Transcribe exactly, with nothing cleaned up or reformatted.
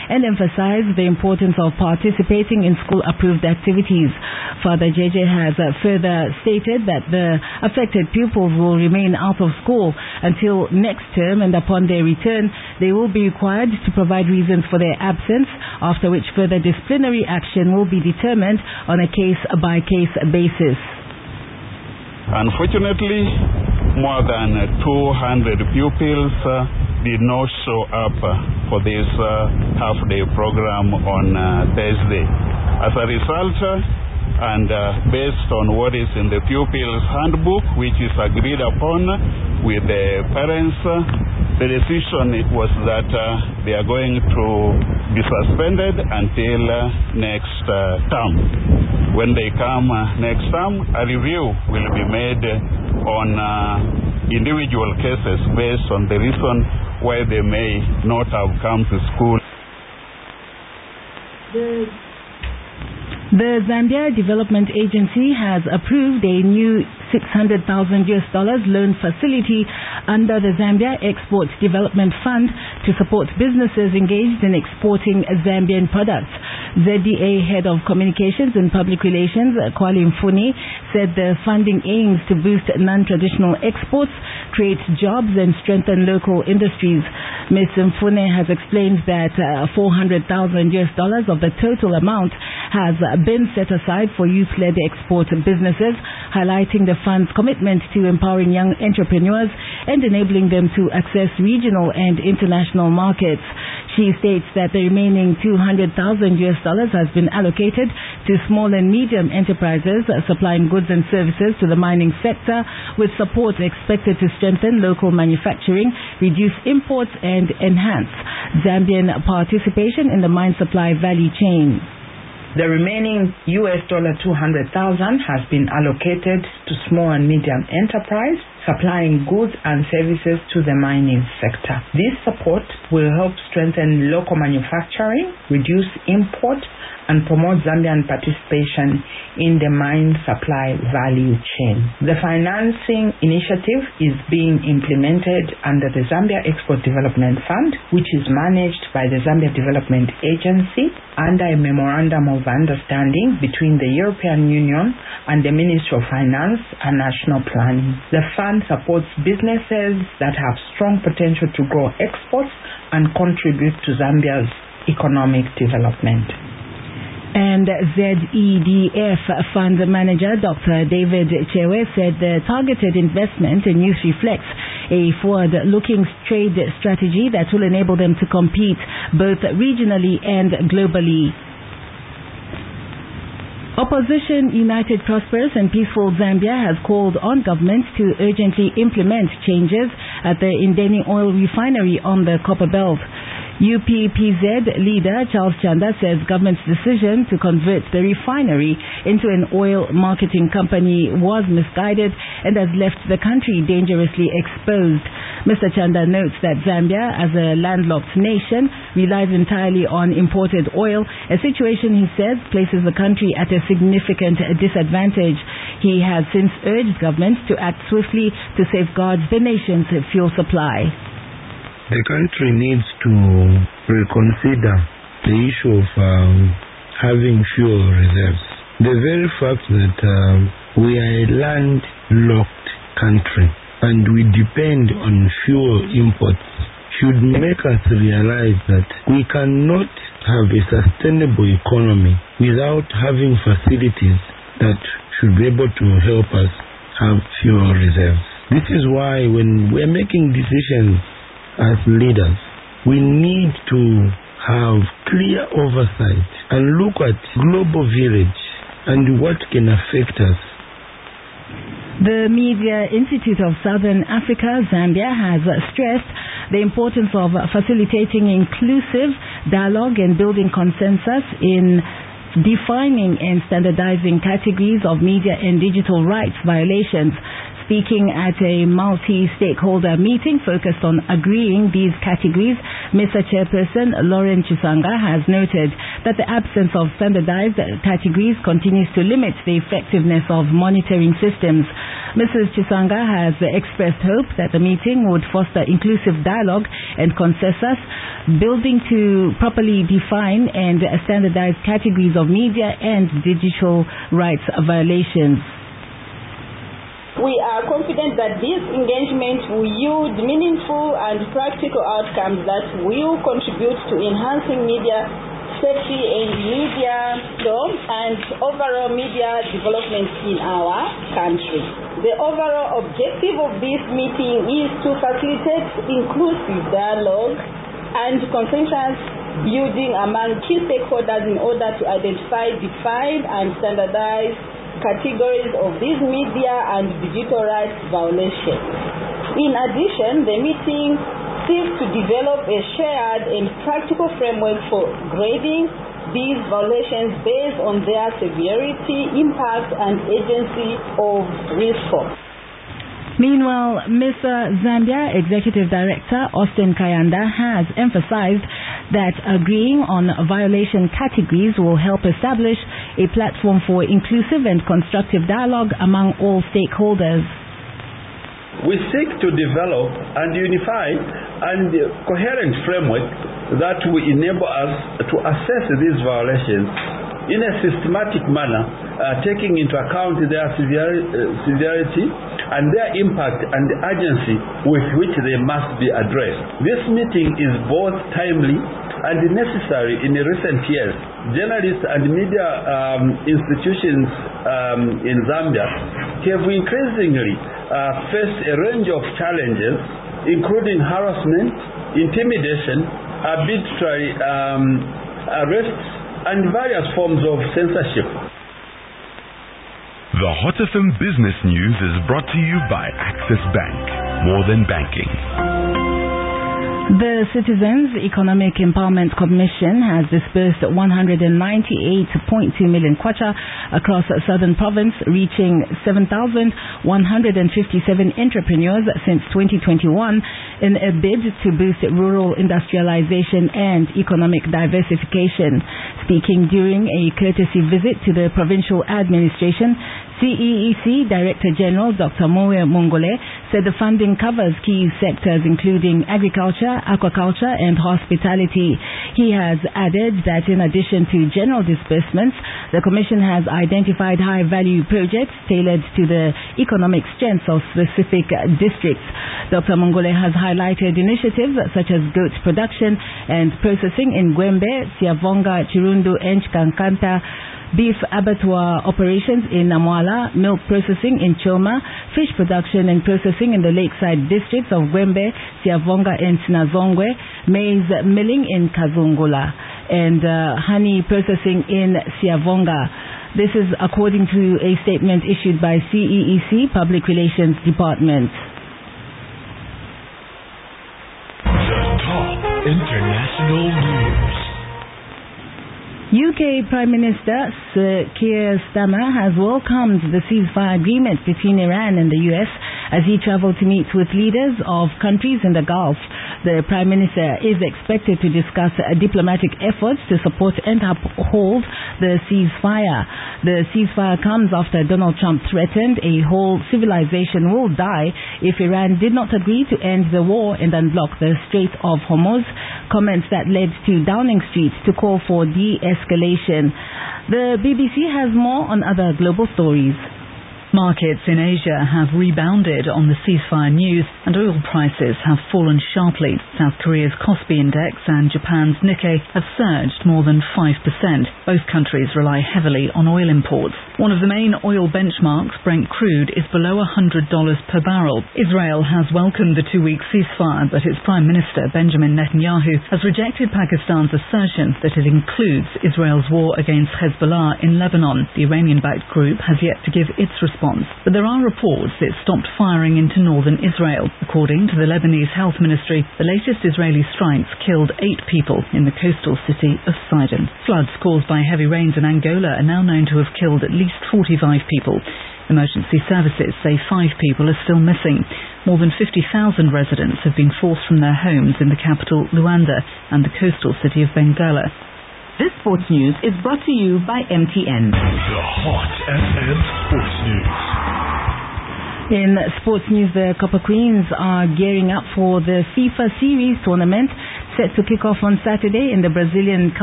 and emphasized the importance of participating in school-approved activities. Father J J has uh, further stated that the affected pupils will remain out of school until next term, and upon their return, they will be required to provide reasons for their absence, after which further disciplinary action will be determined on a case-by-case basis. Unfortunately, more than uh, two hundred pupils uh, did not show up uh, for this uh, half-day program on uh, Thursday. As a result, uh, and uh, based on what is in the pupils' handbook, which is agreed upon with the parents, uh, the decision was that uh, they are going to be suspended until uh, next uh, term. When they come uh, next term, a review will be made on uh, individual cases based on the reason why they may not have come to school. The, the Zambia Development Agency has approved a new six hundred thousand U S dollars loan facility under the Zambia Export Development Fund to support businesses engaged in exporting Zambian products. Z D A Head of Communications and Public Relations, Kwali Mfuni, said the funding aims to boost non-traditional exports, create jobs and strengthen local industries. Miz Mfuni has explained that uh, four hundred thousand U S dollars of the total amount has been set aside for youth-led export businesses, highlighting the fund's commitment to empowering young entrepreneurs and enabling them to access regional and international markets. She states that the remaining two hundred thousand U S dollars has been allocated to small and medium enterprises supplying goods and services to the mining sector, with support expected to strengthen local manufacturing, reduce imports and enhance Zambian participation in the mine supply value chain. The remaining U S dollar two hundred thousand has been allocated to small and medium enterprise supplying goods and services to the mining sector. This support will help strengthen local manufacturing, reduce import, and promote Zambian participation in the mine supply value chain. The financing initiative is being implemented under the Zambia Export Development Fund, which is managed by the Zambia Development Agency under a memorandum of understanding between the European Union and the Ministry of Finance and National Planning. The fund supports businesses that have strong potential to grow exports and contribute to Zambia's economic development. And Z E D F Fund Manager Doctor David Chewe said the targeted investment in youth reflects a forward-looking trade strategy that will enable them to compete both regionally and globally. Opposition United Prosperous and Peaceful Zambia has called on government to urgently implement changes at the Indeni oil refinery on the Copper Belt. U P P Z leader Charles Chanda says government's decision to convert the refinery into an oil marketing company was misguided and has left the country dangerously exposed. Mister Chanda notes that Zambia, as a landlocked nation, relies entirely on imported oil, a situation, he says, places the country at a significant disadvantage. He has since urged government to act swiftly to safeguard the nation's fuel supply. The country needs to reconsider the issue of um, having fuel reserves. The very fact that um, we are a landlocked country and we depend on fuel imports should make us realize that we cannot have a sustainable economy without having facilities that should be able to help us have fuel reserves. This is why when we're making decisions as leaders, we need to have clear oversight and look at global village and what can affect us. The Media Institute of Southern Africa, Zambia, has stressed the importance of facilitating inclusive dialogue and building consensus in defining and standardizing categories of media and digital rights violations. Speaking at a multi-stakeholder meeting focused on agreeing these categories, Mister Chairperson Lauren Chisanga has noted that the absence of standardized categories continues to limit the effectiveness of monitoring systems. Missus Chisanga has expressed hope that the meeting would foster inclusive dialogue and consensus, building to properly define and standardize categories of media and digital rights violations. We are confident that this engagement will yield meaningful and practical outcomes that will contribute to enhancing media safety and media law and overall media development in our country. The overall objective of this meeting is to facilitate inclusive dialogue and consensus building among key stakeholders in order to identify, define, and standardize categories of these media and digital rights violations. In addition, the meeting seeks to develop a shared and practical framework for grading these violations based on their severity, impact, and agency of reform. Meanwhile, Mister Zambia Executive Director Austin Kayanda has emphasized that agreeing on violation categories will help establish a platform for inclusive and constructive dialogue among all stakeholders. We seek to develop and unify and coherent framework that will enable us to assess these violations in a systematic manner, uh, taking into account their sever- uh, severity and their impact and the urgency with which they must be addressed. This meeting is both timely and necessary in recent years. Journalists and media um, institutions um, in Zambia have increasingly uh, faced a range of challenges, including harassment, intimidation, arbitrary um, arrests, and various forms of censorship. The Hot F M Business News is brought to you by Access Bank. More than banking. The Citizens Economic Empowerment Commission has disbursed one hundred ninety-eight point two million kwacha across Southern Province, reaching seven thousand one hundred fifty-seven entrepreneurs since twenty twenty-one in a bid to boost rural industrialization and economic diversification. Speaking during a courtesy visit to the provincial administration, C E E C Director General Doctor Moe Mongole said the funding covers key sectors including agriculture, aquaculture and hospitality. He has added that in addition to general disbursements, the Commission has identified high-value projects tailored to the economic strengths of specific districts. Doctor Mongole has highlighted initiatives such as goat production and processing in Gwembe, Siavonga, Chirundu and Kankanta, beef abattoir operations in Namwala, milk processing in Choma, fish production and processing in the lakeside districts of Gwembe, Siavonga and Sinazongwe, maize milling in Kazungula, and uh, honey processing in Siavonga. This is according to a statement issued by C E E C Public Relations Department. The top international news. U K Prime Minister Sir Keir Starmer has welcomed the ceasefire agreement between Iran and the U S as he travelled to meet with leaders of countries in the Gulf. The Prime Minister is expected to discuss diplomatic efforts to support and uphold the ceasefire. The ceasefire comes after Donald Trump threatened a whole civilization will die if Iran did not agree to end the war and unblock the Strait of Hormuz, comments that led to Downing Street to call for de-escalation. The B B C has more on other global stories. Markets in Asia have rebounded on the ceasefire news and oil prices have fallen sharply. South Korea's Kospi Index and Japan's Nikkei have surged more than five percent. Both countries rely heavily on oil imports. One of the main oil benchmarks, Brent crude, is below one hundred dollars per barrel. Israel has welcomed the two-week ceasefire, but its Prime Minister, Benjamin Netanyahu, has rejected Pakistan's assertion that it includes Israel's war against Hezbollah in Lebanon. The Iranian-backed group has yet to give its response. But there are reports it stopped firing into northern Israel. According to the Lebanese Health Ministry, the latest Israeli strikes killed eight people in the coastal city of Sidon. Floods caused by heavy rains in Angola are now known to have killed at least forty-five people. Emergency services say five people are still missing. More than fifty thousand residents have been forced from their homes in the capital Luanda and the coastal city of Bengala. This sports news is brought to you by M T N. The Hot F M Sports News. In sports news, the Copper Queens are gearing up for the FIFA Series tournament set to kick off on Saturday in the Brazilian